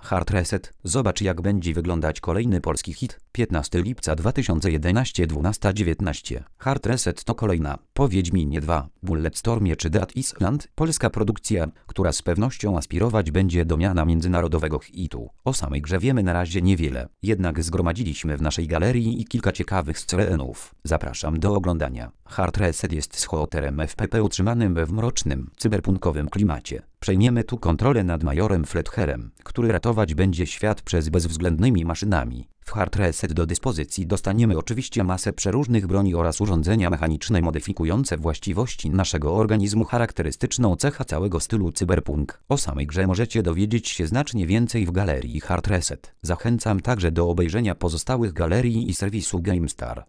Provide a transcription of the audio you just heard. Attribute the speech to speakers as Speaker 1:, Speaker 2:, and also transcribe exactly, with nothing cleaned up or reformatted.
Speaker 1: Hard Reset. Zobacz, jak będzie wyglądać kolejny polski hit. piętnastego lipca dwa tysiące jedenastego, dwunasta dziewiętnaście. Hard Reset to kolejna po Wiedźminie dwa, Bulletstormie czy Dead Island polska produkcja, która z pewnością aspirować będzie do miana międzynarodowego hitu. O samej grze wiemy na razie niewiele, jednak zgromadziliśmy w naszej galerii i kilka ciekawych scenów. Zapraszam do oglądania. Hard Reset jest shooterem F P P utrzymanym w mrocznym, cyberpunkowym klimacie. Przejmiemy tu kontrolę nad majorem Fletcherem, który ratować będzie świat przez bezwzględnymi maszynami. W Hard Reset do dyspozycji dostaniemy oczywiście masę przeróżnych broni oraz urządzenia mechaniczne modyfikujące właściwości naszego organizmu, charakterystyczną cechą całego stylu cyberpunk. O samej grze możecie dowiedzieć się znacznie więcej w galerii Hard Reset. Zachęcam także do obejrzenia pozostałych galerii i serwisu GameStar.